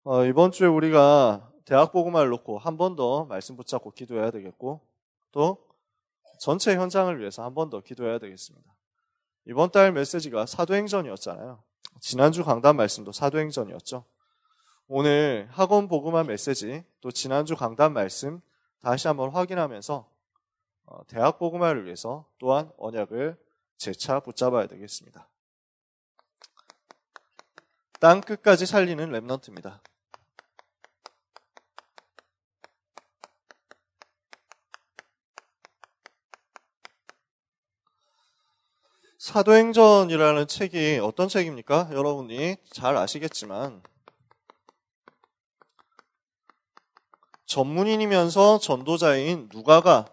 이번 주에 우리가 대학 복음화를 놓고 한 번 더 말씀 붙잡고 기도해야 되겠고, 또 전체 현장을 위해서 한 번 더 기도해야 되겠습니다. 이번 달 메시지가 사도행전이었잖아요. 지난주 강단 말씀도 사도행전이었죠. 오늘 학원 복음화 메시지, 또 지난주 강단 말씀 다시 한번 확인하면서 대학 복음화를 위해서 또한 언약을 재차 붙잡아야 되겠습니다. 땅 끝까지 살리는 렘넌트입니다. 사도행전이라는 책이 어떤 책입니까? 여러분이 잘 아시겠지만 전문인이면서 전도자인 누가가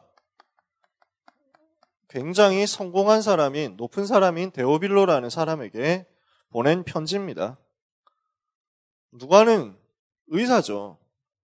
굉장히 성공한 사람인, 높은 사람인 데오빌로라는 사람에게 보낸 편지입니다. 누가는 의사죠.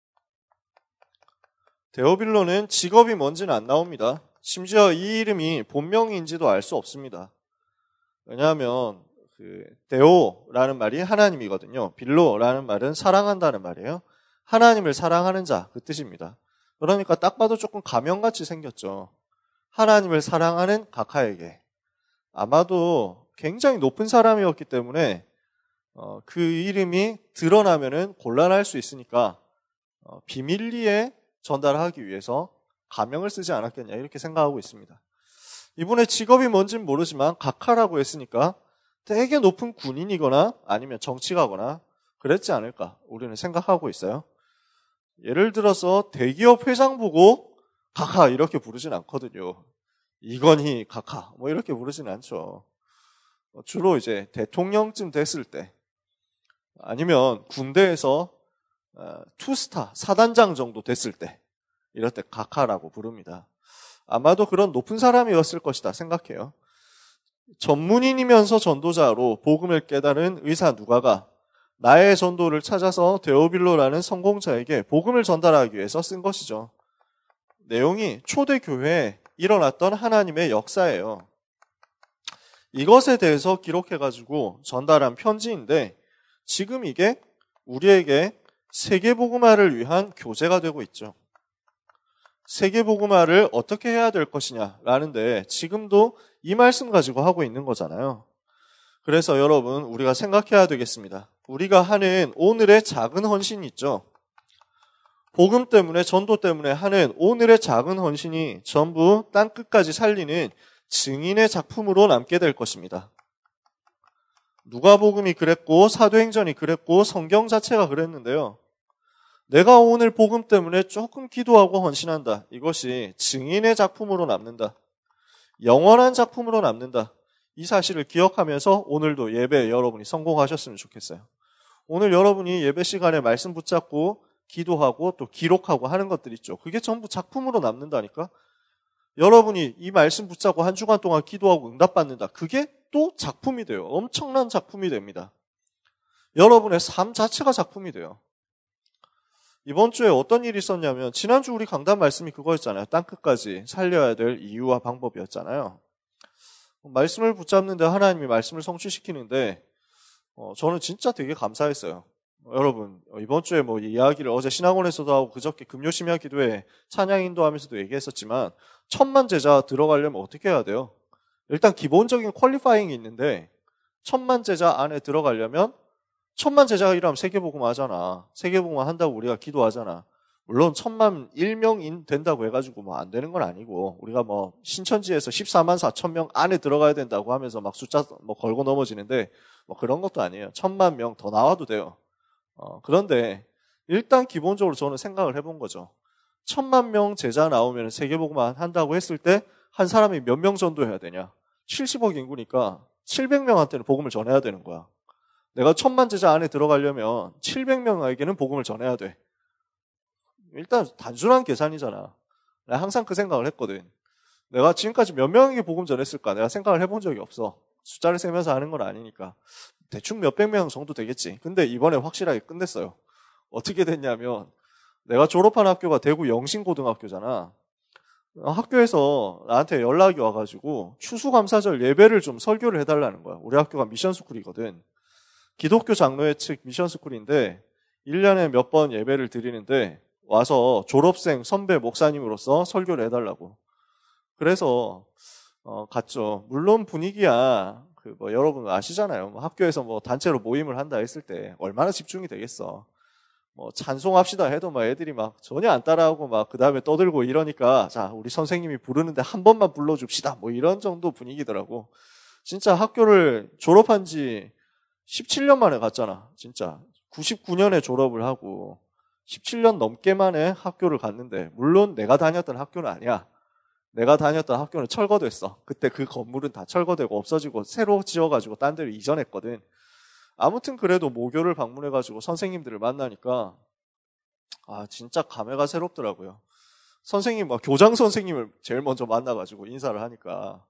데오빌로는 직업이 뭔지는 안 나옵니다. 심지어 이 이름이 본명인지도 알 수 없습니다. 왜냐하면 데오라는 말이 하나님이거든요. 빌로라는 말은 사랑한다는 말이에요. 하나님을 사랑하는 자, 그 뜻입니다. 그러니까 딱 봐도 조금 가명같이 생겼죠. 하나님을 사랑하는 각하에게. 아마도 굉장히 높은 사람이었기 때문에 그 이름이 드러나면은 곤란할 수 있으니까 비밀리에 전달하기 위해서 가명을 쓰지 않았겠냐 이렇게 생각하고 있습니다. 이분의 직업이 뭔지는 모르지만 각하라고 했으니까 되게 높은 군인이거나 아니면 정치가거나 그랬지 않을까 우리는 생각하고 있어요. 예를 들어서 대기업 회장 보고 각하 이렇게 부르진 않거든요. 이건희 각하 뭐 이렇게 부르진 않죠. 주로 이제 대통령쯤 됐을 때 아니면 군대에서 투스타 사단장 정도 됐을 때 이럴 때 각하라고 부릅니다. 아마도 그런 높은 사람이었을 것이다 생각해요. 전문인이면서 전도자로 복음을 깨달은 의사 누가가 나의 전도를 찾아서 데오빌로라는 성공자에게 복음을 전달하기 위해서 쓴 것이죠. 내용이 초대교회에 일어났던 하나님의 역사예요. 이것에 대해서 기록해가지고 전달한 편지인데 지금 이게 우리에게 세계복음화를 위한 교재가 되고 있죠. 세계복음화를 어떻게 해야 될 것이냐라는데 지금도 이 말씀 가지고 하고 있는 거잖아요. 그래서 여러분 우리가 생각해야 되겠습니다. 우리가 하는 오늘의 작은 헌신이 있죠. 복음 때문에 전도 때문에 하는 오늘의 작은 헌신이 전부 땅끝까지 살리는 증인의 작품으로 남게 될 것입니다. 누가복음이 그랬고 사도행전이 그랬고 성경 자체가 그랬는데요. 내가 오늘 복음 때문에 조금 기도하고 헌신한다. 이것이 증인의 작품으로 남는다. 영원한 작품으로 남는다. 이 사실을 기억하면서 오늘도 예배 여러분이 성공하셨으면 좋겠어요. 오늘 여러분이 예배 시간에 말씀 붙잡고 기도하고 또 기록하고 하는 것들 있죠. 그게 전부 작품으로 남는다니까. 여러분이 이 말씀 붙잡고 한 주간 동안 기도하고 응답받는다. 그게 또 작품이 돼요. 엄청난 작품이 됩니다. 여러분의 삶 자체가 작품이 돼요. 이번 주에 어떤 일이 있었냐면 지난주 우리 강단 말씀이 그거였잖아요. 땅끝까지 살려야 될 이유와 방법이었잖아요. 말씀을 붙잡는데 하나님이 말씀을 성취시키는데 저는 진짜 되게 감사했어요. 여러분 이번 주에 뭐 이야기를 어제 신학원에서도 하고 그저께 금요심야 기도회 찬양 인도하면서도 얘기했었지만 1000만 제자 들어가려면 어떻게 해야 돼요? 일단 기본적인 퀄리파잉이 있는데 1000만 제자 안에 들어가려면 1000만 제자가 일하면 세계복음화 하잖아. 세계복음화 한다고 우리가 기도하잖아. 물론 1000만 1명인 된다고 해가지고 뭐 안 되는 건 아니고 우리가 뭐 신천지에서 14만 4천 명 안에 들어가야 된다고 하면서 막 숫자 뭐 걸고 넘어지는데 뭐 그런 것도 아니에요. 1000만 명 더 나와도 돼요. 그런데 일단 기본적으로 저는 생각을 해본 거죠. 1000만 명 제자 나오면 세계복음화 한다고 했을 때 한 사람이 몇 명 전도해야 되냐? 70억 인구니까 700명한테는 복음을 전해야 되는 거야. 내가 1000만 제자 안에 들어가려면 700명에게는 복음을 전해야 돼. 일단 단순한 계산이잖아. 내가 항상 그 생각을 했거든. 내가 지금까지 몇 명에게 복음 전했을까? 내가 생각을 해본 적이 없어. 숫자를 세면서 하는 건 아니니까. 대충 몇백 명 정도 되겠지. 근데 이번에 확실하게 끝냈어요. 어떻게 됐냐면 내가 졸업한 학교가 대구 영신고등학교잖아. 학교에서 나한테 연락이 와가지고 추수감사절 예배를 좀 설교를 해달라는 거야. 우리 학교가 미션스쿨이거든. 기독교 장로회 측 미션스쿨인데 1년에 몇 번 예배를 드리는데 와서 졸업생 선배 목사님으로서 설교를 해달라고. 그래서 갔죠. 물론 분위기야 여러분 아시잖아요. 학교에서 단체로 모임을 한다 했을 때 얼마나 집중이 되겠어. 찬송합시다 해도 애들이 전혀 안 따라하고 그 다음에 떠들고 이러니까 자, 우리 선생님이 부르는데 한 번만 불러줍시다. 이런 정도 분위기더라고. 진짜 학교를 졸업한 지 17년 만에 갔잖아. 진짜 99년에 졸업을 하고 17년 넘게 만에 학교를 갔는데, 물론 내가 다녔던 학교는 아니야. 내가 다녔던 학교는 철거됐어. 그때 그 건물은 다 철거되고 없어지고 새로 지어가지고 딴 데로 이전했거든. 아무튼 그래도 모교를 방문해가지고 선생님들을 만나니까 진짜 감회가 새롭더라고요. 선생님 교장 선생님을 제일 먼저 만나가지고 인사를 하니까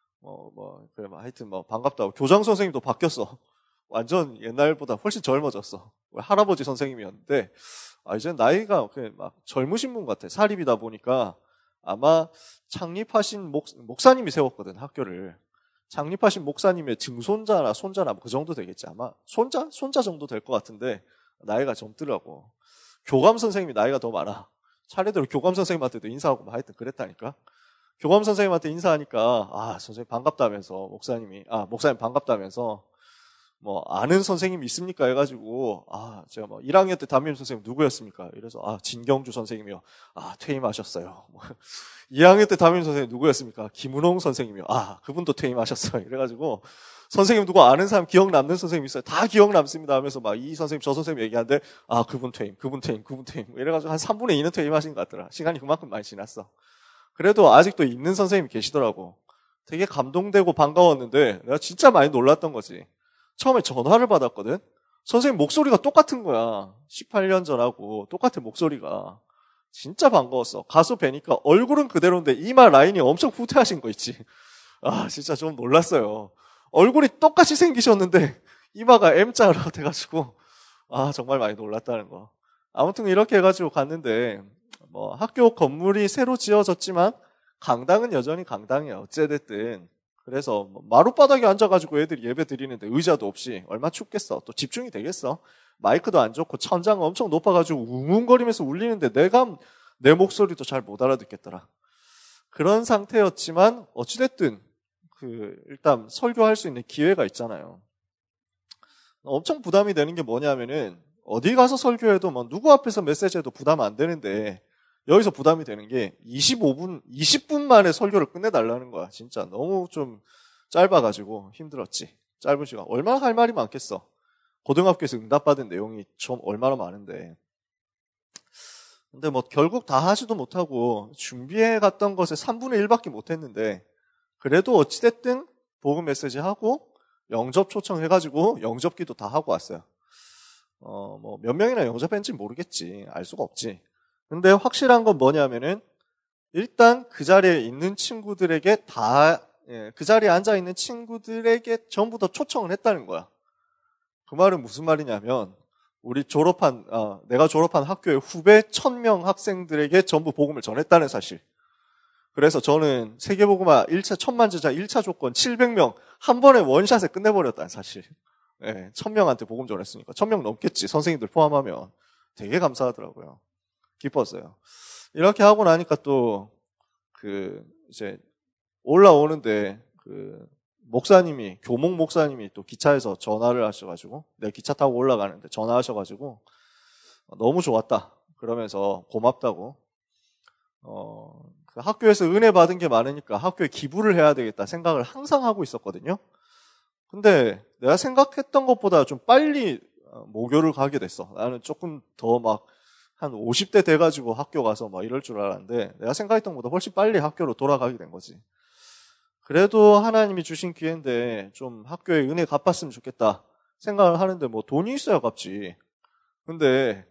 그래 하여튼 반갑다고. 교장 선생님도 바뀌었어. 완전 옛날보다 훨씬 젊어졌어. 할아버지 선생님이었는데 이제 나이가 젊으신 분 같아. 사립이다 보니까 아마 창립하신 목사님이 세웠거든, 학교를. 창립하신 목사님의 증손자나 손자나 그 정도 되겠지. 아마 손자 정도 될 것 같은데 나이가 젊더라고. 교감 선생님이 나이가 더 많아. 차례대로 교감 선생님한테도 인사하고 하여튼 그랬다니까. 교감 선생님한테 인사하니까 선생님 반갑다면서 목사님 반갑다면서 아는 선생님 있습니까? 해가지고 제가 1학년 때 담임 선생님 누구였습니까? 이래서 진경주 선생님이요. 퇴임하셨어요. 2학년 때 담임 선생님 누구였습니까? 김은홍 선생님이요. 그분도 퇴임하셨어요. 이래가지고 선생님 누구 아는 사람 기억 남는 선생님 있어요? 다 기억 남습니다 하면서 이 선생님 저 선생님 얘기하는데 그분 퇴임 이래가지고 한 3분의 2는 퇴임하신 것 같더라. 시간이 그만큼 많이 지났어. 그래도 아직도 있는 선생님이 계시더라고. 되게 감동되고 반가웠는데 내가 진짜 많이 놀랐던 거지. 처음에 전화를 받았거든. 선생님 목소리가 똑같은 거야. 18년 전하고 똑같은 목소리가. 진짜 반가웠어. 가서 뵈니까 얼굴은 그대로인데 이마 라인이 엄청 후퇴하신 거 있지. 진짜 좀 놀랐어요. 얼굴이 똑같이 생기셨는데 이마가 M자로 돼가지고 정말 많이 놀랐다는 거. 아무튼 이렇게 해가지고 갔는데 학교 건물이 새로 지어졌지만 강당은 여전히 강당이야. 어찌됐든. 그래서 마룻바닥에 앉아가지고 애들이 예배 드리는데 의자도 없이 얼마나 춥겠어. 또 집중이 되겠어. 마이크도 안 좋고 천장 엄청 높아가지고 웅웅거리면서 울리는데 내 목소리도 잘 못 알아듣겠더라. 그런 상태였지만 어찌됐든 일단 설교할 수 있는 기회가 있잖아요. 엄청 부담이 되는 게 뭐냐면은 어디 가서 설교해도 누구 앞에서 메시지해도 부담 안 되는데 여기서 부담이 되는 게 20분 만에 설교를 끝내달라는 거야. 진짜 너무 좀 짧아가지고 힘들었지. 짧은 시간. 얼마나 할 말이 많겠어. 고등학교에서 응답받은 내용이 좀 얼마나 많은데. 근데 결국 다 하지도 못하고 준비해 갔던 것에 3분의 1밖에 못했는데 그래도 어찌됐든 복음 메시지 하고 영접 초청해가지고 영접기도 다 하고 왔어요. 몇 명이나 영접했는지 모르겠지. 알 수가 없지. 근데 확실한 건 뭐냐면은 일단 그 자리에 있는 친구들에게 그 자리에 앉아 있는 친구들에게 전부 다 초청을 했다는 거야. 그 말은 무슨 말이냐면 내가 졸업한 학교의 후배 1000명 학생들에게 전부 복음을 전했다는 사실. 그래서 저는 세계복음화 1차 천만 제자 1차 조건 700명 한 번에 원샷에 끝내버렸다는 사실. 1000명한테 복음 전했으니까 1000명 넘겠지. 선생님들 포함하면. 되게 감사하더라고요. 기뻤어요. 이렇게 하고 나니까 또 이제 올라오는데 교목 목사님이 또 기차에서 전화를 하셔가지고 내가 기차 타고 올라가는데 전화하셔가지고 너무 좋았다 그러면서 고맙다고 학교에서 은혜 받은 게 많으니까 학교에 기부를 해야 되겠다 생각을 항상 하고 있었거든요. 근데 내가 생각했던 것보다 좀 빨리 모교를 가게 됐어. 나는 조금 더 한 50대 돼가지고 학교 가서 이럴 줄 알았는데 내가 생각했던 것보다 훨씬 빨리 학교로 돌아가게 된 거지. 그래도 하나님이 주신 기회인데 좀 학교에 은혜 갚았으면 좋겠다 생각을 하는데 돈이 있어야 갚지. 근데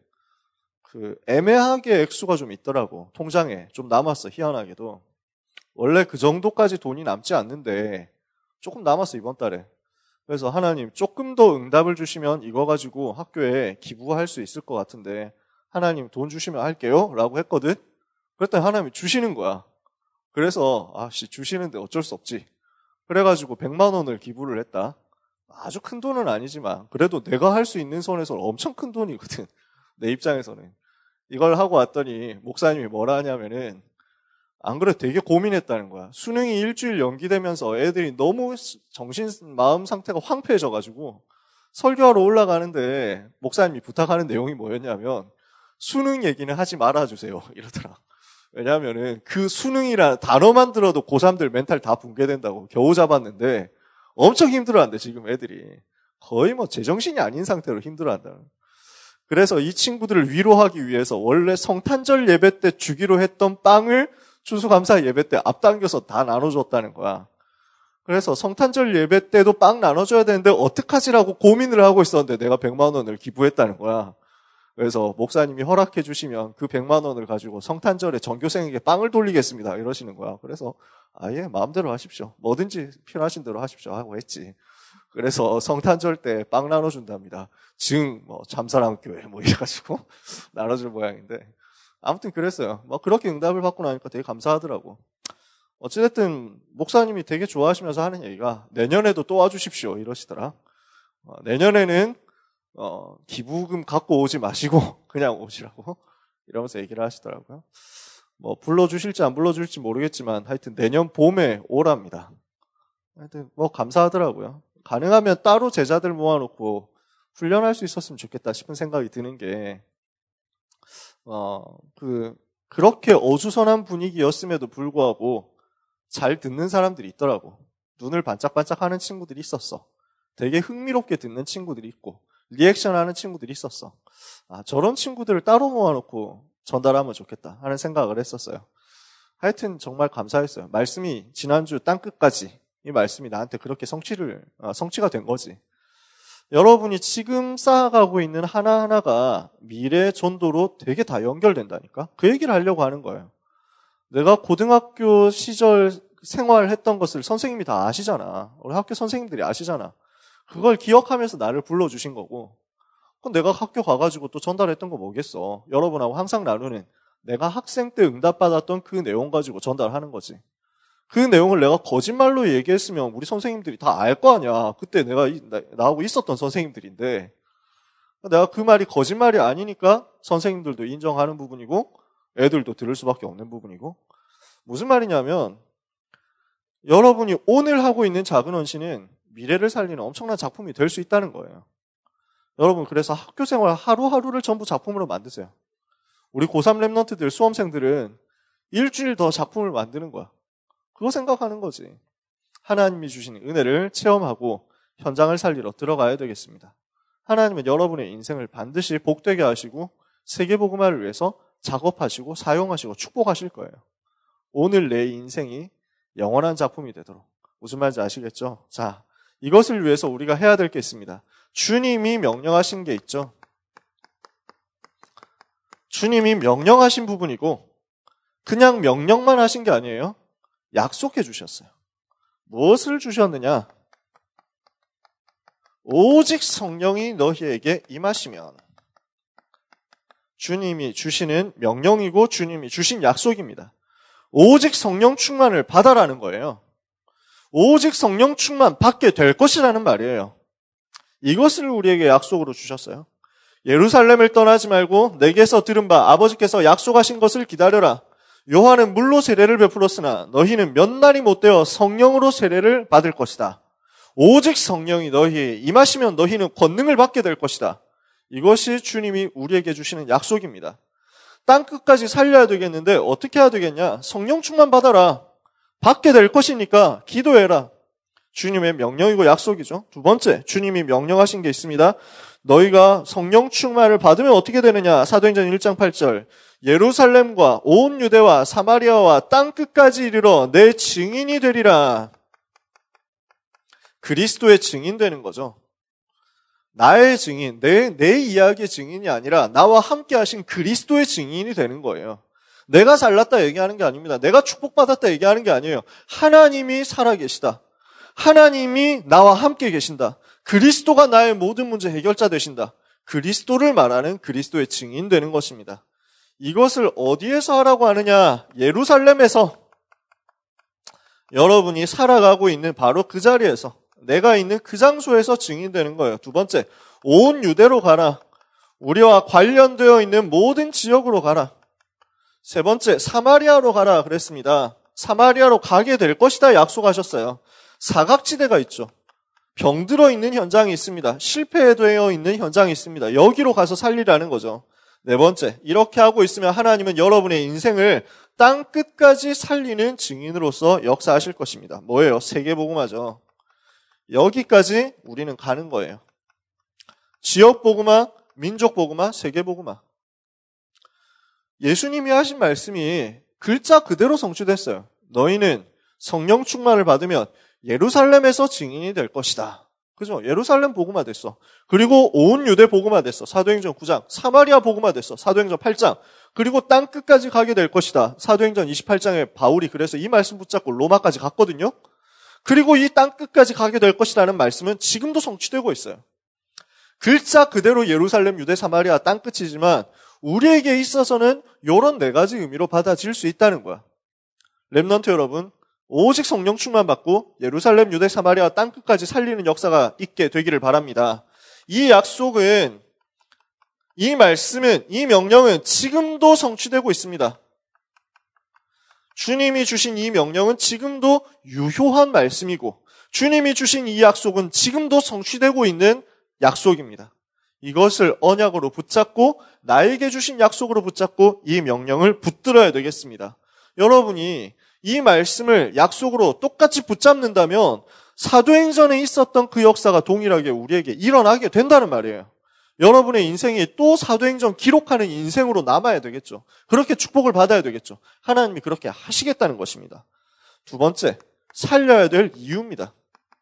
애매하게 액수가 좀 있더라고. 통장에 좀 남았어. 희한하게도. 원래 그 정도까지 돈이 남지 않는데 조금 남았어 이번 달에. 그래서 하나님 조금 더 응답을 주시면 이거 가지고 학교에 기부할 수 있을 것 같은데 하나님 돈 주시면 할게요 라고 했거든. 그랬더니 하나님이 주시는 거야. 그래서 주시는데 어쩔 수 없지. 그래가지고 100만 원을 기부를 했다. 아주 큰 돈은 아니지만 그래도 내가 할 수 있는 선에서 엄청 큰 돈이거든. 내 입장에서는. 이걸 하고 왔더니 목사님이 뭐라 하냐면은 안 그래도 되게 고민했다는 거야. 수능이 일주일 연기되면서 애들이 너무 마음 상태가 황폐해져가지고 설교하러 올라가는데 목사님이 부탁하는 내용이 뭐였냐면 수능 얘기는 하지 말아주세요 이러더라. 왜냐하면은 그 수능이라는 단어만 들어도 고3들 멘탈 다 붕괴된다고 겨우 잡았는데 엄청 힘들어한대 지금 애들이. 거의 뭐 제정신이 아닌 상태로 힘들어한다. 그래서 이 친구들을 위로하기 위해서 원래 성탄절 예배 때 주기로 했던 빵을 추수감사 예배 때 앞당겨서 다 나눠줬다는 거야. 그래서 성탄절 예배 때도 빵 나눠줘야 되는데 어떡하지라고 고민을 하고 있었는데 내가 100만 원을 기부했다는 거야. 그래서 목사님이 허락해 주시면 그 100만 원을 가지고 성탄절에 전교생에게 빵을 돌리겠습니다 이러시는 거야. 그래서 아예 마음대로 하십시오. 뭐든지 필요하신 대로 하십시오 하고 했지. 그래서 성탄절 때 빵 나눠준답니다. 잠사랑교회 이래가지고 나눠줄 모양인데 아무튼 그랬어요. 그렇게 응답을 받고 나니까 되게 감사하더라고. 어찌됐든 목사님이 되게 좋아하시면서 하는 얘기가 내년에도 또 와주십시오 이러시더라. 내년에는 기부금 갖고 오지 마시고 그냥 오시라고 이러면서 얘기를 하시더라고요. 불러주실지 안 불러주실지 모르겠지만 하여튼 내년 봄에 오랍니다. 하여튼 감사하더라고요. 가능하면 따로 제자들 모아놓고 훈련할 수 있었으면 좋겠다 싶은 생각이 드는 게 그렇게 어수선한 분위기였음에도 불구하고 잘 듣는 사람들이 있더라고. 눈을 반짝반짝 하는 친구들이 있었어. 되게 흥미롭게 듣는 친구들이 있고 리액션 하는 친구들이 있었어. 저런 친구들을 따로 모아놓고 전달하면 좋겠다 하는 생각을 했었어요. 하여튼 정말 감사했어요. 말씀이 지난주 땅끝까지 이 말씀이 나한테 그렇게 성취가 된 거지. 여러분이 지금 쌓아가고 있는 하나하나가 미래 전도로 되게 다 연결된다니까? 그 얘기를 하려고 하는 거예요. 내가 고등학교 시절 생활했던 것을 선생님이 다 아시잖아. 우리 학교 선생님들이 아시잖아. 그걸 기억하면서 나를 불러주신 거고, 그럼 내가 학교 가가지고 또 전달했던 거 뭐겠어? 여러분하고 항상 나누는 내가 학생 때 응답받았던 그 내용 가지고 전달하는 거지. 그 내용을 내가 거짓말로 얘기했으면 우리 선생님들이 다 알 거 아니야. 그때 나하고 있었던 선생님들인데 내가 그 말이 거짓말이 아니니까 선생님들도 인정하는 부분이고 애들도 들을 수밖에 없는 부분이고. 무슨 말이냐면 여러분이 오늘 하고 있는 작은 헌신은 미래를 살리는 엄청난 작품이 될 수 있다는 거예요. 여러분 그래서 학교 생활 하루하루를 전부 작품으로 만드세요. 우리 고3 랩런트들 수험생들은 일주일 더 작품을 만드는 거야. 그거 생각하는 거지. 하나님이 주신 은혜를 체험하고 현장을 살리러 들어가야 되겠습니다. 하나님은 여러분의 인생을 반드시 복되게 하시고 세계복음화를 위해서 작업하시고 사용하시고 축복하실 거예요. 오늘 내 인생이 영원한 작품이 되도록. 무슨 말인지 아시겠죠? 자, 이것을 위해서 우리가 해야 될 게 있습니다. 주님이 명령하신 게 있죠. 주님이 명령하신 부분이고 그냥 명령만 하신 게 아니에요. 약속해 주셨어요. 무엇을 주셨느냐? 오직 성령이 너희에게 임하시면. 주님이 주시는 명령이고 주님이 주신 약속입니다. 오직 성령 충만을 받아라는 거예요. 오직 성령 충만 받게 될 것이라는 말이에요. 이것을 우리에게 약속으로 주셨어요. 예루살렘을 떠나지 말고 내게서 들은 바 아버지께서 약속하신 것을 기다려라. 요한은 물로 세례를 베풀었으나 너희는 몇 날이 못되어 성령으로 세례를 받을 것이다. 오직 성령이 너희에 임하시면 너희는 권능을 받게 될 것이다. 이것이 주님이 우리에게 주시는 약속입니다. 땅끝까지 살려야 되겠는데 어떻게 해야 되겠냐? 성령 충만 받아라. 받게 될 것이니까 기도해라. 주님의 명령이고 약속이죠. 두 번째, 주님이 명령하신 게 있습니다. 너희가 성령 충만을 받으면 어떻게 되느냐? 사도행전 1장 8절. 예루살렘과 온 유대와 사마리아와 땅끝까지 이르러 내 증인이 되리라. 그리스도의 증인 되는 거죠. 나의 증인, 내 이야기의 증인이 아니라 나와 함께 하신 그리스도의 증인이 되는 거예요. 내가 잘났다 얘기하는 게 아닙니다. 내가 축복받았다 얘기하는 게 아니에요. 하나님이 살아계시다. 하나님이 나와 함께 계신다. 그리스도가 나의 모든 문제 해결자 되신다. 그리스도를 말하는 그리스도의 증인 되는 것입니다. 이것을 어디에서 하라고 하느냐? 예루살렘에서. 여러분이 살아가고 있는 바로 그 자리에서, 내가 있는 그 장소에서 증인되는 거예요. 두 번째, 온 유대로 가라. 우리와 관련되어 있는 모든 지역으로 가라. 세 번째, 사마리아로 가라 그랬습니다. 사마리아로 가게 될 것이다 약속하셨어요. 사각지대가 있죠. 병들어 있는 현장이 있습니다. 실패되어 있는 현장이 있습니다. 여기로 가서 살리라는 거죠. 네 번째, 이렇게 하고 있으면 하나님은 여러분의 인생을 땅 끝까지 살리는 증인으로서 역사하실 것입니다. 뭐예요? 세계복음화죠. 여기까지 우리는 가는 거예요. 지역복음화, 민족복음화, 세계복음화. 예수님이 하신 말씀이 글자 그대로 성취됐어요. 너희는 성령 충만을 받으면 예루살렘에서 증인이 될 것이다. 그죠? 예루살렘 복음화 됐어. 그리고 온 유대 복음화 됐어. 사도행전 9장. 사마리아 복음화 됐어. 사도행전 8장. 그리고 땅 끝까지 가게 될 것이다. 사도행전 28장에 바울이 그래서 이 말씀 붙잡고 로마까지 갔거든요. 그리고 이 땅 끝까지 가게 될 것이라는 말씀은 지금도 성취되고 있어요. 글자 그대로 예루살렘, 유대, 사마리아 땅 끝이지만 우리에게 있어서는 이런 네 가지 의미로 받아들일 수 있다는 거야. 렘넌트 여러분, 오직 성령 충만 받고 예루살렘, 유대, 사마리아 땅 끝까지 살리는 역사가 있게 되기를 바랍니다. 이 약속은, 이 말씀은, 이 명령은 지금도 성취되고 있습니다. 주님이 주신 이 명령은 지금도 유효한 말씀이고 주님이 주신 이 약속은 지금도 성취되고 있는 약속입니다. 이것을 언약으로 붙잡고 나에게 주신 약속으로 붙잡고 이 명령을 붙들어야 되겠습니다. 여러분이 이 말씀을 약속으로 똑같이 붙잡는다면 사도행전에 있었던 그 역사가 동일하게 우리에게 일어나게 된다는 말이에요. 여러분의 인생이 또 사도행전 기록하는 인생으로 남아야 되겠죠. 그렇게 축복을 받아야 되겠죠. 하나님이 그렇게 하시겠다는 것입니다. 두 번째, 살려야 될 이유입니다.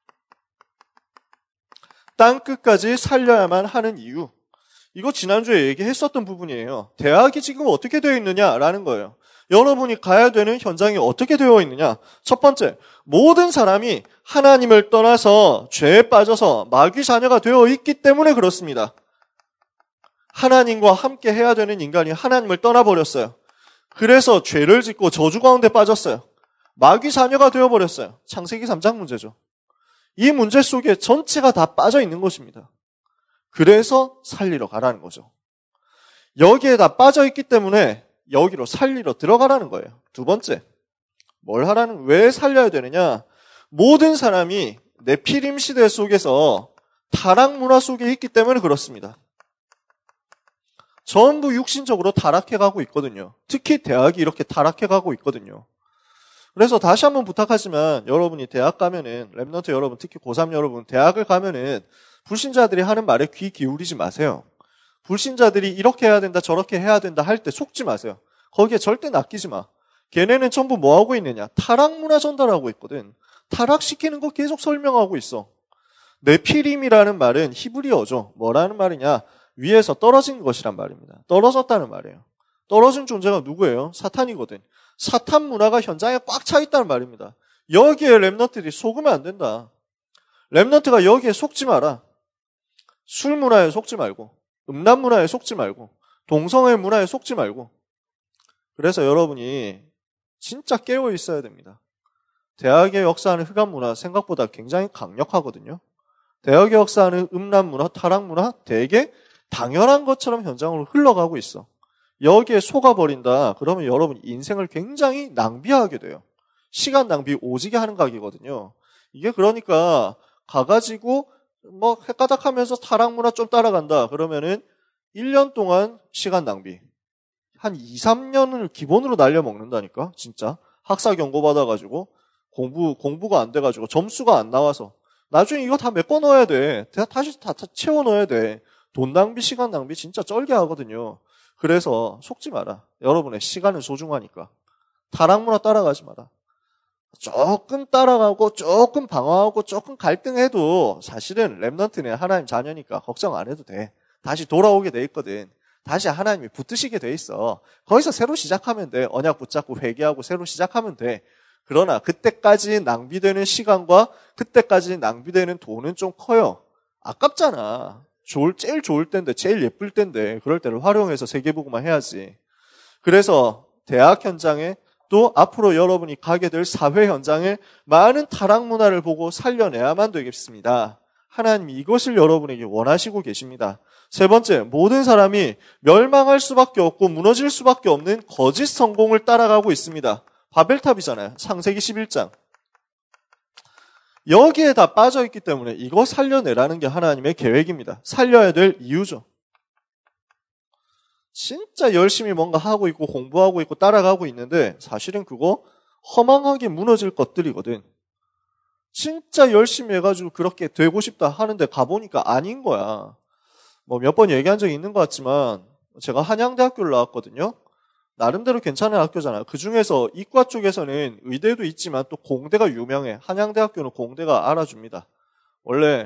땅 끝까지 살려야만 하는 이유. 이거 지난주에 얘기했었던 부분이에요. 대학이 지금 어떻게 되어 있느냐라는 거예요. 여러분이 가야 되는 현장이 어떻게 되어 있느냐. 첫 번째, 모든 사람이 하나님을 떠나서 죄에 빠져서 마귀 자녀가 되어 있기 때문에 그렇습니다. 하나님과 함께 해야 되는 인간이 하나님을 떠나버렸어요. 그래서 죄를 짓고 저주 가운데 빠졌어요. 마귀 자녀가 되어버렸어요. 창세기 3장 문제죠. 이 문제 속에 전체가 다 빠져 있는 것입니다. 그래서 살리러 가라는 거죠. 여기에 다 빠져 있기 때문에 여기로 살리러 들어가라는 거예요. 두 번째, 왜 살려야 되느냐? 모든 사람이 네피림 시대 속에서 타락 문화 속에 있기 때문에 그렇습니다. 전부 육신적으로 타락해가고 있거든요. 특히 대학이 이렇게 타락해가고 있거든요. 그래서 다시 한번 부탁하지만 여러분이 대학 가면은, 랩넌트 여러분, 특히 고3 여러분, 대학을 가면은 불신자들이 하는 말에 귀 기울이지 마세요. 불신자들이 이렇게 해야 된다, 저렇게 해야 된다 할 때 속지 마세요. 거기에 절대 낚이지 마. 걔네는 전부 뭐 하고 있느냐? 타락 문화 전달하고 있거든. 타락시키는 거 계속 설명하고 있어. 네피림이라는 말은 히브리어죠. 뭐라는 말이냐? 위에서 떨어진 것이란 말입니다. 떨어졌다는 말이에요. 떨어진 존재가 누구예요? 사탄이거든. 사탄 문화가 현장에 꽉 차 있다는 말입니다. 여기에 랩넌트들이 속으면 안 된다. 랩넌트가 여기에 속지 마라. 술 문화에 속지 말고, 음란 문화에 속지 말고, 동성애 문화에 속지 말고. 그래서 여러분이 진짜 깨어 있어야 됩니다. 대학의 역사하는 흑암 문화 생각보다 굉장히 강력하거든요. 대학의 역사하는 음란 문화, 타락 문화 되게 당연한 것처럼 현장으로 흘러가고 있어. 여기에 속아버린다. 그러면 여러분 인생을 굉장히 낭비하게 돼요. 시간 낭비 오지게 하는 각이거든요. 이게 그러니까 가가지고 뭐 헷가닥하면서 타락 문화 좀 따라간다. 그러면은 1년 동안 시간 낭비. 한 2, 3년을 기본으로 날려먹는다니까. 진짜. 학사 경고 받아가지고 공부가 안 돼가지고 점수가 안 나와서 나중에 이거 다 메꿔 넣어야 돼. 다시 다 채워 넣어야 돼. 돈 낭비, 시간 낭비 진짜 쩔게 하거든요. 그래서 속지 마라. 여러분의 시간은 소중하니까. 타락 문화 따라가지 마라. 조금 따라가고 조금 방황하고 조금 갈등해도 사실은 랩넌트는 하나님 자녀니까 걱정 안 해도 돼. 다시 돌아오게 돼 있거든. 다시 하나님이 붙드시게 돼 있어. 거기서 새로 시작하면 돼. 언약 붙잡고 회개하고 새로 시작하면 돼. 그러나 그때까지 낭비되는 시간과 그때까지 낭비되는 돈은 좀 커요. 아깝잖아. 제일 좋을 때인데, 제일 예쁠 때인데 그럴 때를 활용해서 세계복음화 해야지. 그래서 대학 현장에 또 앞으로 여러분이 가게 될 사회 현장에 많은 타락 문화를 보고 살려내야만 되겠습니다. 하나님이 이것을 여러분에게 원하시고 계십니다. 세 번째, 모든 사람이 멸망할 수밖에 없고 무너질 수밖에 없는 거짓 성공을 따라가고 있습니다. 바벨탑이잖아요. 창세기 11장. 여기에 다 빠져있기 때문에 이거 살려내라는 게 하나님의 계획입니다. 살려야 될 이유죠. 진짜 열심히 뭔가 하고 있고 공부하고 있고 따라가고 있는데 사실은 그거 허망하게 무너질 것들이거든. 진짜 열심히 해가지고 그렇게 되고 싶다 하는데 가보니까 아닌 거야. 뭐 몇 번 얘기한 적이 있는 것 같지만 제가 한양대학교를 나왔거든요. 나름대로 괜찮은 학교잖아요. 그중에서 이과 쪽에서는 의대도 있지만 또 공대가 유명해. 한양대학교는 공대가 알아줍니다. 원래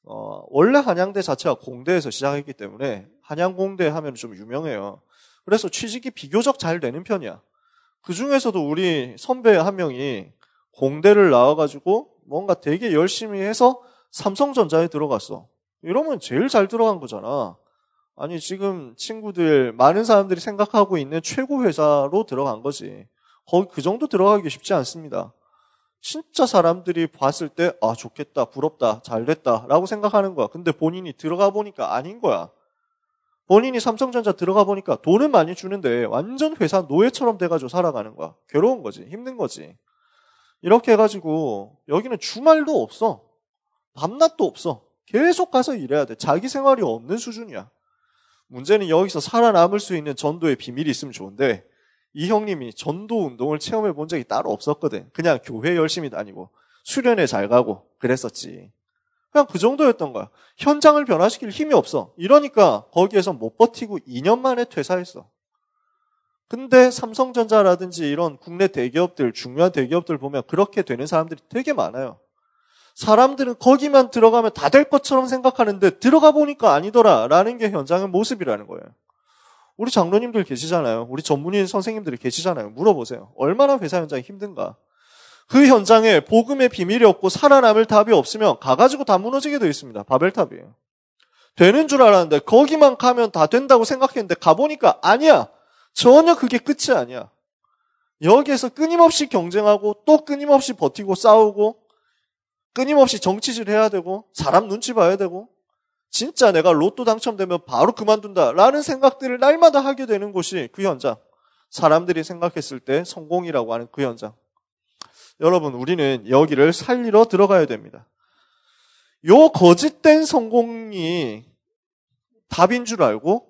한양대 자체가 공대에서 시작했기 때문에 한양공대 하면 좀 유명해요. 그래서 취직이 비교적 잘 되는 편이야. 그중에서도 우리 선배 한 명이 공대를 나와가지고 뭔가 되게 열심히 해서 삼성전자에 들어갔어. 이러면 제일 잘 들어간 거잖아. 아니 지금 친구들 많은 사람들이 생각하고 있는 최고 회사로 들어간 거지. 거기 그 정도 들어가기 쉽지 않습니다. 진짜 사람들이 봤을 때 아 좋겠다, 부럽다, 잘됐다 라고 생각하는 거야. 근데 본인이 들어가 보니까 아닌 거야. 본인이 삼성전자 들어가 보니까 돈은 많이 주는데 완전 회사 노예처럼 돼가지고 살아가는 거야. 괴로운 거지, 힘든 거지. 이렇게 해가지고 여기는 주말도 없어. 밤낮도 없어. 계속 가서 일해야 돼. 자기 생활이 없는 수준이야. 문제는 여기서 살아남을 수 있는 전도의 비밀이 있으면 좋은데 이 형님이 전도 운동을 체험해 본 적이 따로 없었거든. 그냥 교회 열심히 다니고 수련회 잘 가고 그랬었지. 그냥 그 정도였던 거야. 현장을 변화시킬 힘이 없어. 이러니까 거기에서 못 버티고 2년 만에 퇴사했어. 근데 삼성전자라든지 이런 국내 대기업들, 중요한 대기업들 보면 그렇게 되는 사람들이 되게 많아요. 사람들은 거기만 들어가면 다 될 것처럼 생각하는데 들어가 보니까 아니더라 라는 게 현장의 모습이라는 거예요. 우리 장로님들 계시잖아요. 우리 전문의 선생님들이 계시잖아요. 물어보세요. 얼마나 회사 현장이 힘든가. 그 현장에 복음의 비밀이 없고 살아남을 답이 없으면 가가지고 다 무너지게 되어 있습니다. 바벨탑이에요. 되는 줄 알았는데 거기만 가면 다 된다고 생각했는데 가보니까 아니야. 전혀 그게 끝이 아니야. 여기에서 끊임없이 경쟁하고 또 끊임없이 버티고 싸우고 끊임없이 정치질 해야 되고 사람 눈치 봐야 되고 진짜 내가 로또 당첨되면 바로 그만둔다라는 생각들을 날마다 하게 되는 곳이 그 현장. 사람들이 생각했을 때 성공이라고 하는 그 현장. 여러분, 우리는 여기를 살리러 들어가야 됩니다. 요 거짓된 성공이 답인 줄 알고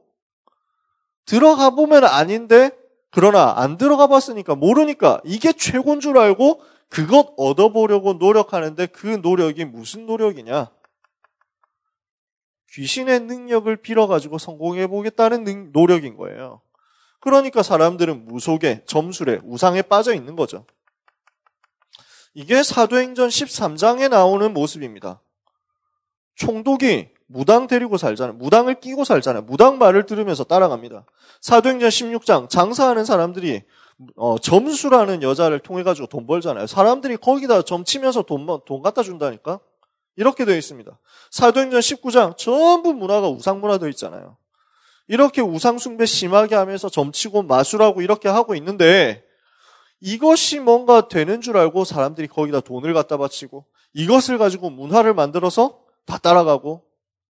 들어가 보면 아닌데 그러나 안 들어가 봤으니까 모르니까 이게 최고인 줄 알고 그것 얻어보려고 노력하는데 그 노력이 무슨 노력이냐? 귀신의 능력을 빌어가지고 성공해보겠다는 노력인 거예요. 그러니까 사람들은 무속에, 점술에, 우상에 빠져 있는 거죠. 이게 사도행전 13장에 나오는 모습입니다. 총독이 무당 데리고 살잖아요. 무당을 끼고 살잖아요. 무당 말을 들으면서 따라갑니다. 사도행전 16장 장사하는 사람들이 점수라는 여자를 통해 가지고 돈 벌잖아요. 사람들이 거기다 점치면서 돈 갖다 준다니까. 이렇게 되어 있습니다. 사도행전 19장 전부 문화가 우상 문화 되어 있잖아요. 이렇게 우상 숭배 심하게 하면서 점치고 마술하고 이렇게 하고 있는데 이것이 뭔가 되는 줄 알고 사람들이 거기다 돈을 갖다 바치고 이것을 가지고 문화를 만들어서 다 따라가고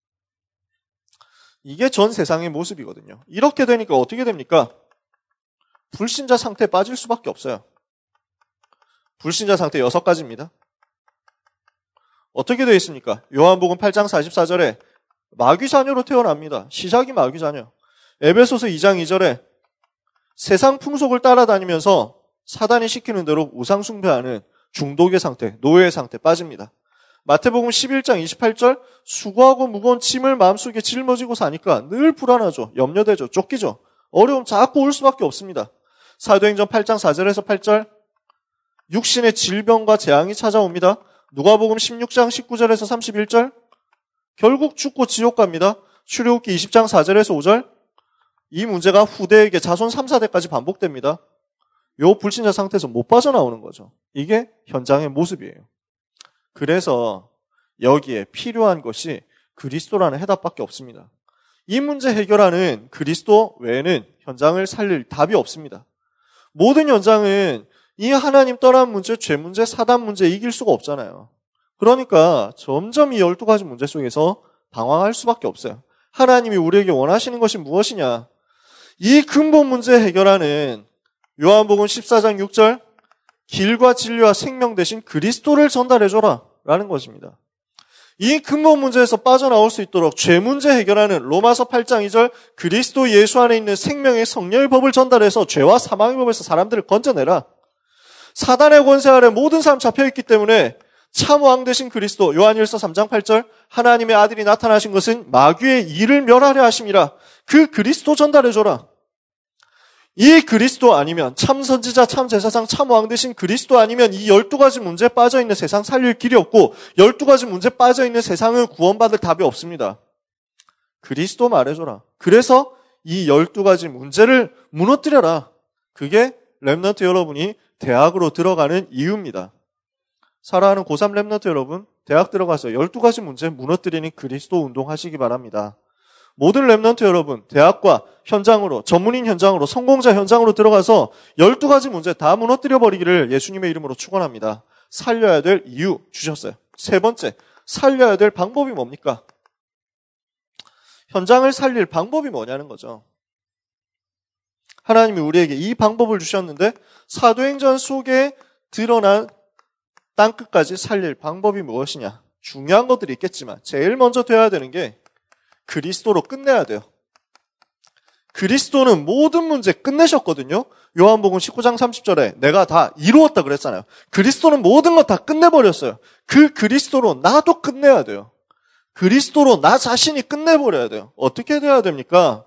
이게 전 세상의 모습이거든요. 이렇게 되니까 어떻게 됩니까? 불신자 상태에 빠질 수밖에 없어요. 불신자 상태 6가지입니다. 어떻게 되어 있습니까? 요한복음 8장 44절에 마귀자녀로 태어납니다. 시작이 마귀자녀. 에베소서 2장 2절에 세상 풍속을 따라다니면서 사단이 시키는 대로 우상 숭배하는 중독의 상태, 노예의 상태 빠집니다. 마태복음 11장 28절 수고하고 무거운 짐을 마음속에 짊어지고 사니까 늘 불안하죠. 염려되죠. 쫓기죠. 어려움 자꾸 올 수밖에 없습니다. 사도행전 8장 4절에서 8절 육신의 질병과 재앙이 찾아옵니다. 누가복음 16장 19절에서 31절 결국 죽고 지옥 갑니다. 출애굽기 20장 4절에서 5절 이 문제가 후대에게 자손 3, 4대까지 반복됩니다. 요 불신자 상태에서 못 빠져나오는 거죠. 이게 현장의 모습이에요. 그래서 여기에 필요한 것이 그리스도라는 해답밖에 없습니다. 이 문제 해결하는 그리스도 외에는 현장을 살릴 답이 없습니다. 모든 현장은 이 하나님 떠난 문제, 죄 문제, 사단 문제 이길 수가 없잖아요. 그러니까 점점 이 12가지 문제 속에서 방황할 수밖에 없어요. 하나님이 우리에게 원하시는 것이 무엇이냐? 이 근본 문제 해결하는 요한복음 14장 6절 길과 진리와 생명 대신 그리스도를 전달해줘라 라는 것입니다. 이 근본 문제에서 빠져나올 수 있도록 죄 문제 해결하는 로마서 8장 2절 그리스도 예수 안에 있는 생명의 성령의 법을 전달해서 죄와 사망의 법에서 사람들을 건져내라. 사단의 권세 아래 모든 사람 잡혀있기 때문에 참 왕 되신 그리스도 요한일서 3장 8절 하나님의 아들이 나타나신 것은 마귀의 일을 멸하려 하심이라. 그 그리스도 전달해줘라. 이 그리스도 아니면 참 선지자, 참 제사장, 참 왕 되신 그리스도 아니면 이 12가지 문제에 빠져있는 세상 살릴 길이 없고 12가지 문제에 빠져있는 세상은 구원받을 답이 없습니다. 그리스도 말해줘라. 그래서 이 12가지 문제를 무너뜨려라. 그게 렘넌트 여러분이 대학으로 들어가는 이유입니다. 사랑하는 고3 렘넌트 여러분, 대학 들어가서 12가지 문제 무너뜨리는 그리스도 운동 하시기 바랍니다. 모든 렘넌트 여러분, 대학과 현장으로, 전문인 현장으로, 성공자 현장으로 들어가서 12가지 문제 다 무너뜨려 버리기를 예수님의 이름으로 축원합니다. 살려야 될 이유 주셨어요. 세 번째, 살려야 될 방법이 뭡니까? 현장을 살릴 방법이 뭐냐는 거죠. 하나님이 우리에게 이 방법을 주셨는데 사도행전 속에 드러난 땅끝까지 살릴 방법이 무엇이냐? 중요한 것들이 있겠지만 제일 먼저 돼야 되는 게 그리스도로 끝내야 돼요. 그리스도는 모든 문제 끝내셨거든요. 요한복음 19장 30절에 내가 다 이루었다 그랬잖아요. 그리스도는 모든 것 다 끝내버렸어요. 그 그리스도로 나도 끝내야 돼요. 그리스도로 나 자신이 끝내버려야 돼요. 어떻게 돼야 됩니까?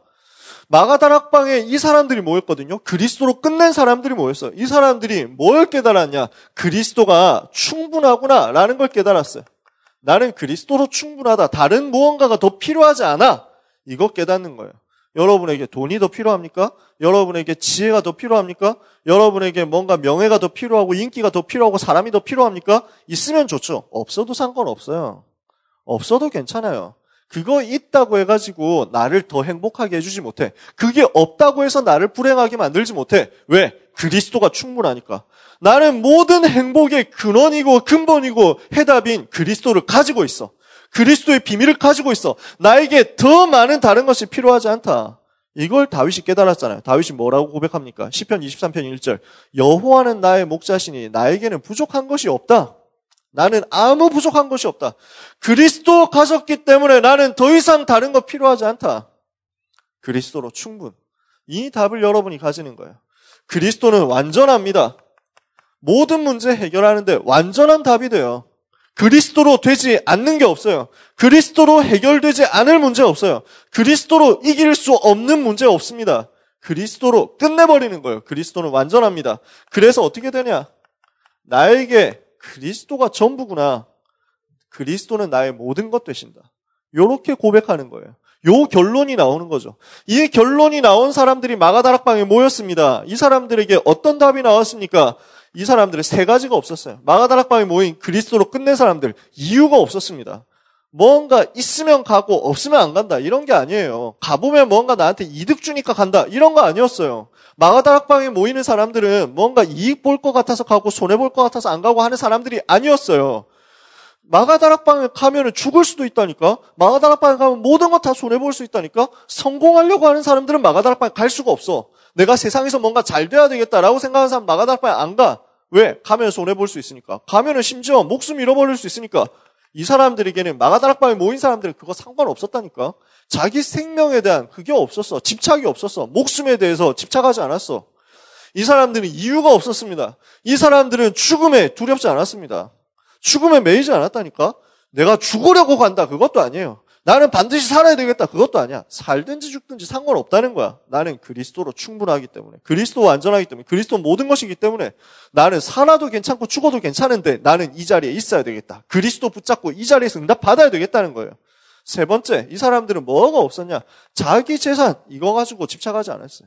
마가다락방에 이 사람들이 모였거든요. 그리스도로 끝낸 사람들이 모였어요. 이 사람들이 뭘 깨달았냐? 그리스도가 충분하구나 라는 걸 깨달았어요. 나는 그리스도로 충분하다. 다른 무언가가 더 필요하지 않아. 이거 깨닫는 거예요. 여러분에게 돈이 더 필요합니까? 여러분에게 지혜가 더 필요합니까? 여러분에게 뭔가 명예가 더 필요하고 인기가 더 필요하고 사람이 더 필요합니까? 있으면 좋죠. 없어도 상관없어요. 없어도 괜찮아요. 그거 있다고 해가지고 나를 더 행복하게 해주지 못해. 그게 없다고 해서 나를 불행하게 만들지 못해. 왜? 그리스도가 충분하니까. 나는 모든 행복의 근원이고 근본이고 해답인 그리스도를 가지고 있어. 그리스도의 비밀을 가지고 있어. 나에게 더 많은 다른 것이 필요하지 않다. 이걸 다윗이 깨달았잖아요. 다윗이 뭐라고 고백합니까? 시편 23편 1절. 여호와는 나의 목자시니 나에게는 부족한 것이 없다. 나는 아무 부족한 것이 없다. 그리스도 가졌기 때문에 나는 더 이상 다른 거 필요하지 않다. 그리스도로 충분. 이 답을 여러분이 가지는 거예요. 그리스도는 완전합니다. 모든 문제 해결하는데 완전한 답이 돼요. 그리스도로 되지 않는 게 없어요. 그리스도로 해결되지 않을 문제 없어요. 그리스도로 이길 수 없는 문제 없습니다. 그리스도로 끝내버리는 거예요. 그리스도는 완전합니다. 그래서 어떻게 되냐? 나에게 그리스도가 전부구나. 그리스도는 나의 모든 것 되신다. 이렇게 고백하는 거예요. 요 결론이 나오는 거죠. 이 결론이 나온 사람들이 마가다락방에 모였습니다. 이 사람들에게 어떤 답이 나왔습니까? 이 사람들은 세 가지가 없었어요. 마가다락방에 모인 그리스도로 끝낸 사람들 이유가 없었습니다. 뭔가 있으면 가고 없으면 안 간다 이런 게 아니에요. 가보면 뭔가 나한테 이득 주니까 간다 이런 거 아니었어요. 마가다락방에 모이는 사람들은 뭔가 이익 볼 것 같아서 가고 손해 볼 것 같아서 안 가고 하는 사람들이 아니었어요. 마가다락방에 가면 죽을 수도 있다니까. 마가다락방에 가면 모든 거 다 손해 볼 수 있다니까. 성공하려고 하는 사람들은 마가다락방에 갈 수가 없어. 내가 세상에서 뭔가 잘 돼야 되겠다라고 생각하는 사람 마가다락방에 안 가. 왜? 가면 손해 볼 수 있으니까. 가면은 심지어 목숨 잃어버릴 수 있으니까. 이 사람들에게는 마가다락방에 모인 사람들은 그거 상관없었다니까. 자기 생명에 대한 그게 없었어. 집착이 없었어. 목숨에 대해서 집착하지 않았어. 이 사람들은 이유가 없었습니다. 이 사람들은 죽음에 두렵지 않았습니다. 죽음에 매이지 않았다니까. 내가 죽으려고 간다 그것도 아니에요. 나는 반드시 살아야 되겠다 그것도 아니야. 살든지 죽든지 상관없다는 거야. 나는 그리스도로 충분하기 때문에, 그리스도 완전하기 때문에, 그리스도 모든 것이기 때문에 나는 살아도 괜찮고 죽어도 괜찮은데 나는 이 자리에 있어야 되겠다. 그리스도 붙잡고 이 자리에서 응답 받아야 되겠다는 거예요. 세 번째, 이 사람들은 뭐가 없었냐? 자기 재산 이거 가지고 집착하지 않았어요.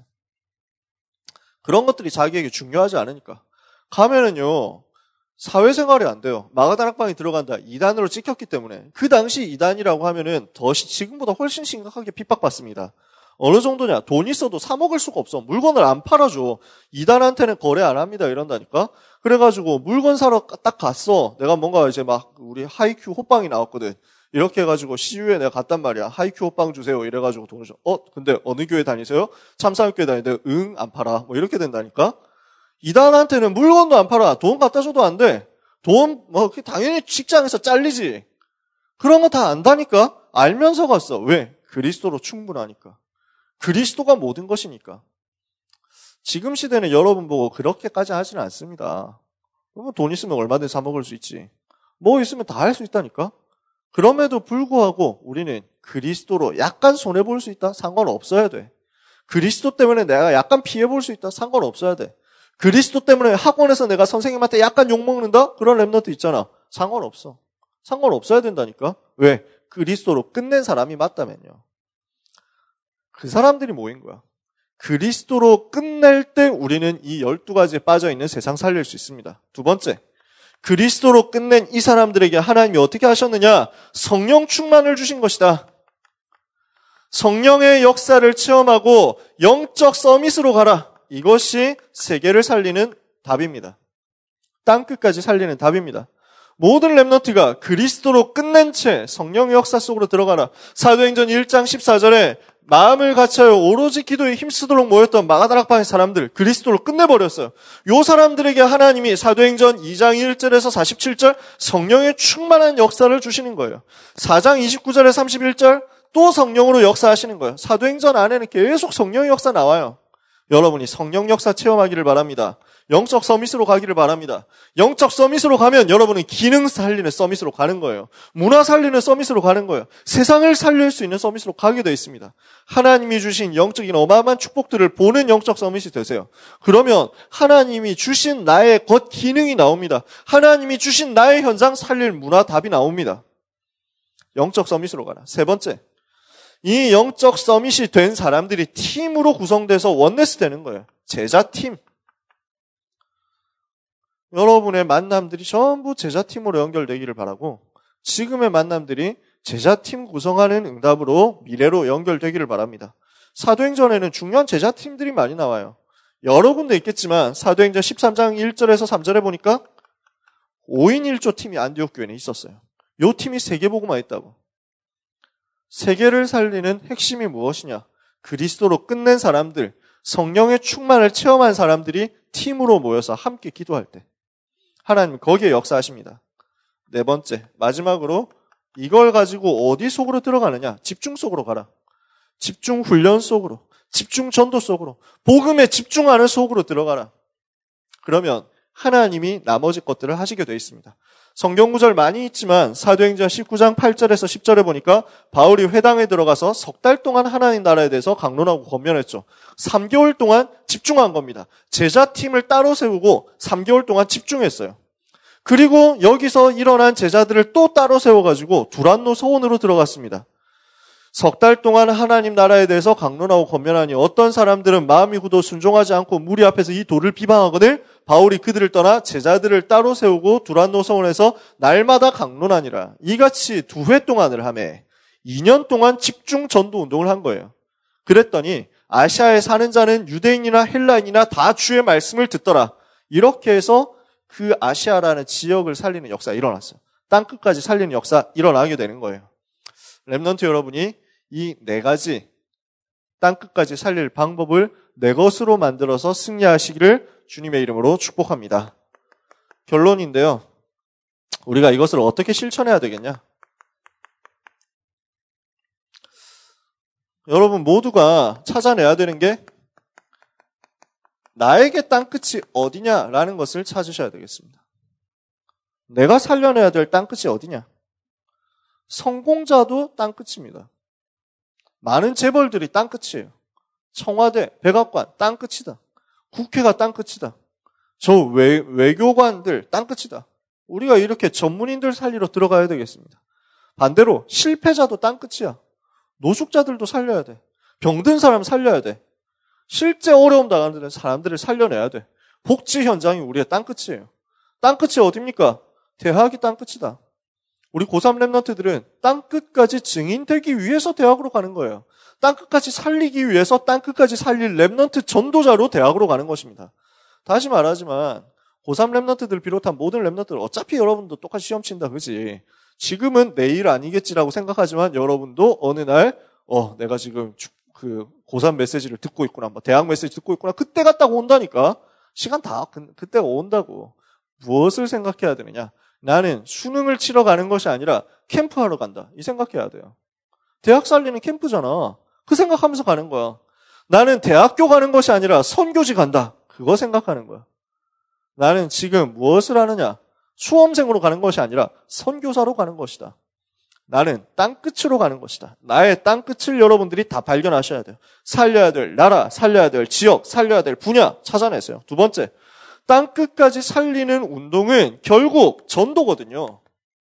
그런 것들이 자기에게 중요하지 않으니까. 가면은요 사회생활이 안 돼요. 마가다락방에 들어간다. 이단으로 찍혔기 때문에. 그 당시 이단이라고 하면은 지금보다 훨씬 심각하게 핍박받습니다. 어느 정도냐? 돈 있어도 사 먹을 수가 없어. 물건을 안 팔아줘. 이단한테는 거래 안 합니다. 이런다니까. 그래가지고 물건 사러 딱 갔어. 내가 뭔가 이제 막 우리 하이큐 호빵이 나왔거든. 이렇게 해가지고 CU에 내가 갔단 말이야. 하이큐 호빵 주세요. 이래가지고 돈을 줘. 근데 어느 교회 다니세요? 참사교회 다니는데 응, 안 팔아. 뭐 이렇게 된다니까. 이단한테는 물건도 안 팔아. 돈 갖다 줘도 안 돼. 돈 당연히 직장에서 잘리지. 그런 거 다 안다니까. 알면서 갔어. 왜? 그리스도로 충분하니까. 그리스도가 모든 것이니까. 지금 시대는 여러분 보고 그렇게까지 하지는 않습니다. 돈 있으면 얼마든지 사 먹을 수 있지. 뭐 있으면 다 할 수 있다니까. 그럼에도 불구하고 우리는 그리스도로 약간 손해볼 수 있다? 상관없어야 돼. 그리스도 때문에 내가 약간 피해볼 수 있다? 상관없어야 돼. 그리스도 때문에 학원에서 내가 선생님한테 약간 욕먹는다? 그런 랩런트 있잖아. 상관없어. 상관없어야 된다니까. 왜? 그리스도로 끝낸 사람이 맞다면요. 그 사람들이 모인 거야. 그리스도로 끝낼 때 우리는 이 12가지에 빠져있는 세상 살릴 수 있습니다. 두 번째, 그리스도로 끝낸 이 사람들에게 하나님이 어떻게 하셨느냐? 성령 충만을 주신 것이다. 성령의 역사를 체험하고 영적 서밋으로 가라. 이것이 세계를 살리는 답입니다. 땅끝까지 살리는 답입니다. 모든 렘넌트가 그리스도로 끝낸 채 성령의 역사 속으로 들어가라. 사도행전 1장 14절에 마음을 갖춰요 오로지 기도에 힘쓰도록 모였던 마가다락방의 사람들 그리스도로 끝내버렸어요. 요 사람들에게 하나님이 사도행전 2장 1절에서 47절 성령의 충만한 역사를 주시는 거예요. 4장 29절에 31절 또 성령으로 역사하시는 거예요. 사도행전 안에는 계속 성령의 역사 나와요. 여러분이 성령 역사 체험하기를 바랍니다. 영적 서밋으로 가기를 바랍니다. 영적 서밋으로 가면 여러분은 기능 살리는 서밋으로 가는 거예요. 문화 살리는 서밋으로 가는 거예요. 세상을 살릴 수 있는 서밋으로 가게 되어 있습니다. 하나님이 주신 영적인 어마어마한 축복들을 보는 영적 서밋이 되세요. 그러면 하나님이 주신 나의 겉 기능이 나옵니다. 하나님이 주신 나의 현장 살릴 문화 답이 나옵니다. 영적 서밋으로 가라. 세 번째, 이 영적 서밋이 된 사람들이 팀으로 구성돼서 원네스 되는 거예요. 제자팀. 여러분의 만남들이 전부 제자팀으로 연결되기를 바라고 지금의 만남들이 제자팀 구성하는 응답으로 미래로 연결되기를 바랍니다. 사도행전에는 중요한 제자팀들이 많이 나와요. 여러 군데 있겠지만 사도행전 13장 1절에서 3절에 보니까 5인 1조 팀이 안디옥 교회에 있었어요. 이 팀이 세계복음화 했다고. 세계를 살리는 핵심이 무엇이냐? 그리스도로 끝낸 사람들, 성령의 충만을 체험한 사람들이 팀으로 모여서 함께 기도할 때 하나님 거기에 역사하십니다. 네 번째, 마지막으로 이걸 가지고 어디 속으로 들어가느냐? 집중 속으로 가라. 집중 훈련 속으로, 집중 전도 속으로, 복음에 집중하는 속으로 들어가라. 그러면 하나님이 나머지 것들을 하시게 되어 있습니다. 성경 구절 많이 있지만 사도행전 19장 8절에서 10절에 보니까 바울이 회당에 들어가서 석 달 동안 하나님 나라에 대해서 강론하고 권면했죠. 3개월 동안 집중한 겁니다. 제자팀을 따로 세우고 3개월 동안 집중했어요. 그리고 여기서 일어난 제자들을 또 따로 세워가지고 두란노 소원으로 들어갔습니다. 석 달 동안 하나님 나라에 대해서 강론하고 권면하니 어떤 사람들은 마음이 굳어 순종하지 않고 무리 앞에서 이 돌을 비방하거늘 바울이 그들을 떠나 제자들을 따로 세우고 두란노 소원에서 날마다 강론하니라. 이같이 2회 동안을 하며 2년 동안 집중 전도 운동을 한 거예요. 그랬더니 아시아에 사는 자는 유대인이나 헬라인이나 다 주의 말씀을 듣더라. 이렇게 해서 그 아시아라는 지역을 살리는 역사가 일어났어요. 땅끝까지 살리는 역사 일어나게 되는 거예요. 렘넌트 여러분이 이 4가지 땅끝까지 살릴 방법을 내 것으로 만들어서 승리하시기를 주님의 이름으로 축복합니다. 결론인데요. 우리가 이것을 어떻게 실천해야 되겠냐? 여러분 모두가 찾아내야 되는 게 나에게 땅끝이 어디냐라는 것을 찾으셔야 되겠습니다. 내가 살려내야 될 땅끝이 어디냐? 성공자도 땅끝입니다. 많은 재벌들이 땅끝이에요. 청와대, 백악관 땅끝이다. 국회가 땅끝이다. 저 외교관들 땅끝이다. 우리가 이렇게 전문인들 살리러 들어가야 되겠습니다. 반대로 실패자도 땅끝이야. 노숙자들도 살려야 돼. 병든 사람 살려야 돼. 실제 어려움 당하는 사람들을 살려내야 돼. 복지 현장이 우리의 땅끝이에요. 땅끝이 어딥니까? 대학이 땅끝이다. 우리 고3 랩런트들은 땅끝까지 증인되기 위해서 대학으로 가는 거예요. 땅끝까지 살리기 위해서 땅끝까지 살릴 랩런트 전도자로 대학으로 가는 것입니다. 다시 말하지만 고3 랩런트들 비롯한 모든 랩런트들 어차피 여러분도 똑같이 시험 친다, 그지? 지금은 내일 아니겠지라고 생각하지만 여러분도 어느 날 내가 지금 그 고3 메시지를 듣고 있구나, 뭐 대학 메시지 듣고 있구나, 그때가 딱 온다니까. 시간 다 그때가 온다고. 무엇을 생각해야 되느냐? 나는 수능을 치러 가는 것이 아니라 캠프하러 간다, 이 생각해야 돼요. 대학 살리는 캠프잖아. 그 생각하면서 가는 거야. 나는 대학교 가는 것이 아니라 선교지 간다, 그거 생각하는 거야. 나는 지금 무엇을 하느냐? 수험생으로 가는 것이 아니라 선교사로 가는 것이다. 나는 땅끝으로 가는 것이다. 나의 땅끝을 여러분들이 다 발견하셔야 돼요. 살려야 될 나라, 살려야 될 지역, 살려야 될 분야 찾아내세요. 두 번째, 땅끝까지 살리는 운동은 결국 전도거든요.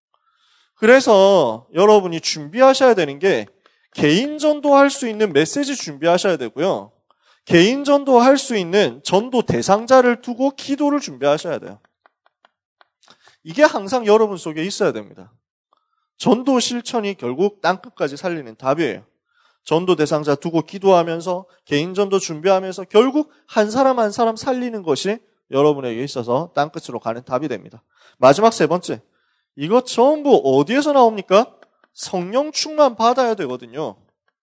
그래서 여러분이 준비하셔야 되는 게 개인 전도할 수 있는 메시지 준비하셔야 되고요. 개인 전도할 수 있는 전도 대상자를 두고 기도를 준비하셔야 돼요. 이게 항상 여러분 속에 있어야 됩니다. 전도 실천이 결국 땅끝까지 살리는 답이에요. 전도 대상자 두고 기도하면서 개인 전도 준비하면서 결국 한 사람 한 사람 살리는 것이 여러분에게 있어서 땅끝으로 가는 답이 됩니다. 마지막 세 번째, 이것 전부 어디에서 나옵니까? 성령 충만 받아야 되거든요.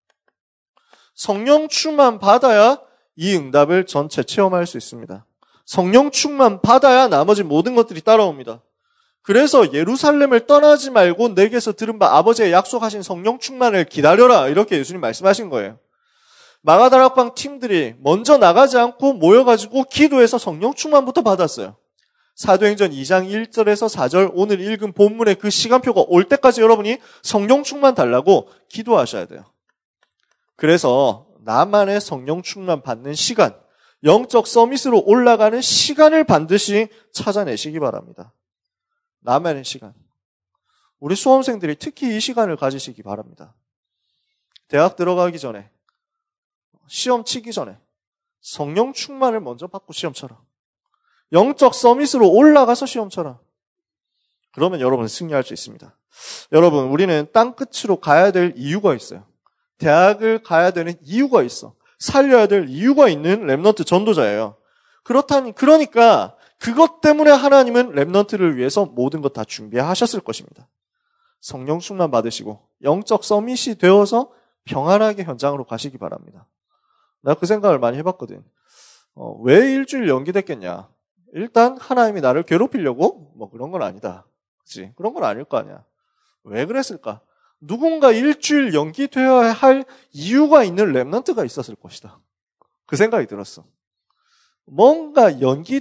성령 충만 받아야 이 응답을 전체 체험할 수 있습니다. 성령 충만 받아야 나머지 모든 것들이 따라옵니다. 그래서 예루살렘을 떠나지 말고 내게서 들은 바 아버지의 약속하신 성령 충만을 기다려라, 이렇게 예수님 말씀하신 거예요. 마가다락방 팀들이 먼저 나가지 않고 모여가지고 기도해서 성령 충만부터 받았어요. 사도행전 2장 1절에서 4절 오늘 읽은 본문의 그 시간표가 올 때까지 여러분이 성령 충만 달라고 기도하셔야 돼요. 그래서 나만의 성령 충만 받는 시간, 영적 서밋으로 올라가는 시간을 반드시 찾아내시기 바랍니다. 나만의 시간. 우리 수험생들이 특히 이 시간을 가지시기 바랍니다. 대학 들어가기 전에, 시험 치기 전에 성령 충만을 먼저 받고 시험 쳐라. 영적 서밋으로 올라가서 시험 쳐라. 그러면 여러분은 승리할 수 있습니다. 여러분, 우리는 땅끝으로 가야 될 이유가 있어요. 대학을 가야 되는 이유가 있어. 살려야 될 이유가 있는 랩넌트 전도자예요. 그러니까 그것 때문에 하나님은 랩넌트를 위해서 모든 것 다 준비하셨을 것입니다. 성령 충만 받으시고 영적 서밋이 되어서 평안하게 현장으로 가시기 바랍니다. 나 그 생각을 많이 해봤거든. 왜 일주일 연기됐겠냐? 일단 하나님이 나를 괴롭히려고? 뭐 그런 건 아니다. 그치? 그런 건 아닐 거 아니야. 왜 그랬을까? 누군가 일주일 연기되어야 할 이유가 있는 랩넌트가 있었을 것이다. 그 생각이 들었어. 뭔가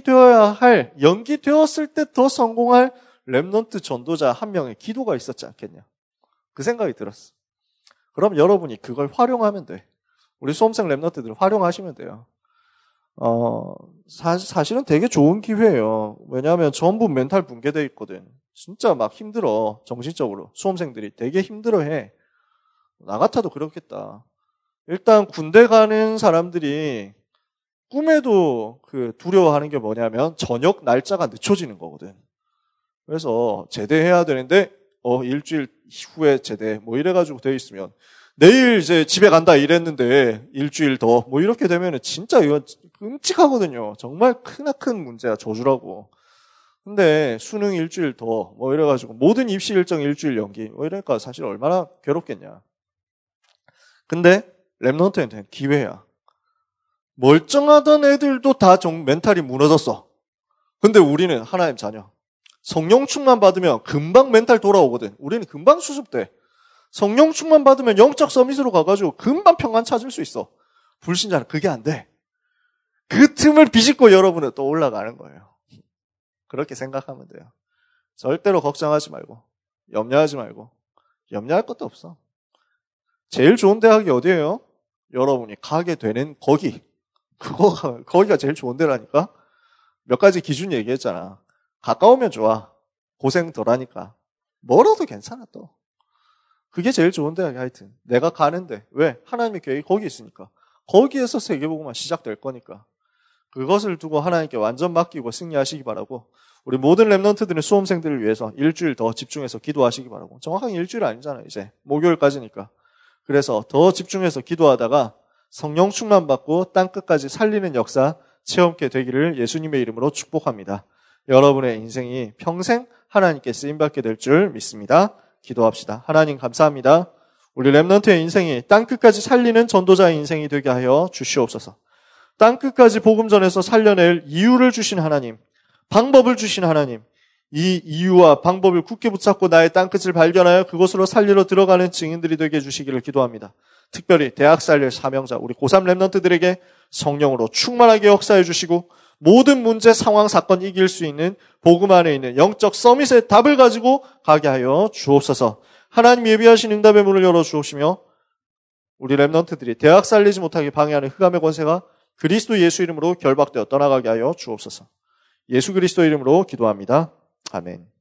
연기되었을 때 더 성공할 랩넌트 전도자 한 명의 기도가 있었지 않겠냐. 그 생각이 들었어. 그럼 여러분이 그걸 활용하면 돼. 우리 수험생 랩넌트들 활용하시면 돼요. 사실은 되게 좋은 기회예요. 왜냐하면 전부 멘탈 붕괴되어 있거든. 진짜 막 힘들어. 정신적으로. 수험생들이 되게 힘들어해. 나 같아도 그렇겠다. 일단 군대 가는 사람들이 꿈에도 두려워하는 게 뭐냐면 저녁 날짜가 늦춰지는 거거든. 그래서 제대해야 되는데 일주일 후에 제대 뭐 이래가지고 돼 있으면 내일 이제 집에 간다 이랬는데 일주일 더 뭐 이렇게 되면은 진짜 이건 끔찍하거든요. 정말 크나큰 문제야. 저주라고. 근데 수능 일주일 더 뭐 이래가지고 모든 입시 일정 일주일 연기 뭐 이러니까 사실 얼마나 괴롭겠냐. 근데 랩넌트한테는 기회야. 멀쩡하던 애들도 다 멘탈이 무너졌어. 근데 우리는 하나님 자녀. 성령 충만 받으면 금방 멘탈 돌아오거든. 우리는 금방 수습돼. 성령 충만 받으면 영적 서밋으로 가가지고 금방 평안 찾을 수 있어. 불신자는 그게 안 돼. 그 틈을 비집고 여러분은 또 올라가는 거예요. 그렇게 생각하면 돼요. 절대로 걱정하지 말고 염려하지 말고 염려할 것도 없어. 제일 좋은 대학이 어디예요? 여러분이 가게 되는 거기가 제일 좋은 데라니까. 몇 가지 기준 얘기했잖아. 가까우면 좋아. 고생 덜 하니까. 멀어도 괜찮아 또. 그게 제일 좋은 대학이 하여튼. 내가 가는데. 왜? 하나님의 계획이 거기 있으니까. 거기에서 세계복음만 시작될 거니까. 그것을 두고 하나님께 완전 맡기고 승리하시기 바라고, 우리 모든 랩런트들은 수험생들을 위해서 일주일 더 집중해서 기도하시기 바라고. 정확하게 일주일 아니잖아요. 이제 목요일까지니까. 그래서 더 집중해서 기도하다가 성령 충만 받고 땅끝까지 살리는 역사 체험케 되기를 예수님의 이름으로 축복합니다. 여러분의 인생이 평생 하나님께 쓰임받게 될 줄 믿습니다. 기도합시다. 하나님 감사합니다. 우리 랩런트의 인생이 땅끝까지 살리는 전도자의 인생이 되게 하여 주시옵소서. 땅끝까지 복음 전해서 살려낼 이유를 주신 하나님, 방법을 주신 하나님, 이 이유와 방법을 굳게 붙잡고 나의 땅끝을 발견하여 그곳으로 살리러 들어가는 증인들이 되게 해주시기를 기도합니다. 특별히 대학 살릴 사명자, 우리 고3 랩런트들에게 성령으로 충만하게 역사해 주시고 모든 문제, 상황, 사건 이길 수 있는 복음 안에 있는 영적 서밋의 답을 가지고 가게 하여 주옵소서. 하나님 예비하신 응답의 문을 열어 주옵시며 우리 랩런트들이 대학 살리지 못하게 방해하는 흑암의 권세가 그리스도 예수 이름으로 결박되어 떠나가게 하여 주옵소서. 예수 그리스도 이름으로 기도합니다. 아멘.